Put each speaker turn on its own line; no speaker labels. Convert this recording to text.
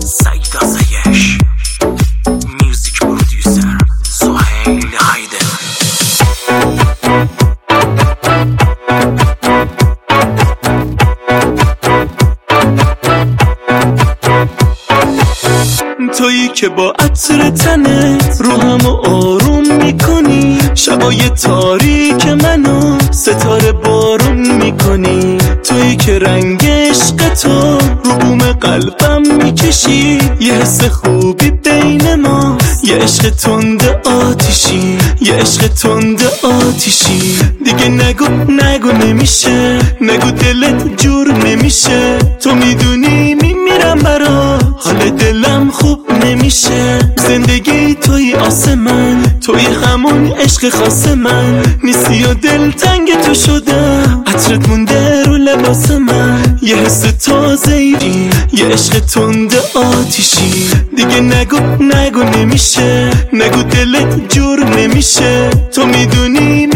سعید آزایش، میوزیک پرودیوسر سهیل هایدر. تویی که با عطر تنت روحمو آروم میکنی، شبای تاریک منو ستاره بارون میکنی. تویی که رنگ عشق تو رو بوم قلبم میکشی، یه حس خوبی بین ما، یه عشق تند آتیشی، یه عشق تند آتیشی. دیگه نگو نمیشه، نگو دلت جور نمیشه. تو میدونی میمیرم برا، حال دلم خوب نمیشه. زندگی توی آسمان، توی همون عشق خاص من نیستی و دل تنگ تو شدم. عطرت مونده رو لباس من، یه حس تازه‌ای، یه عشق تند آتیشی. دیگه نگو نمیشه، نگو دلت جور نمیشه. تو میدونی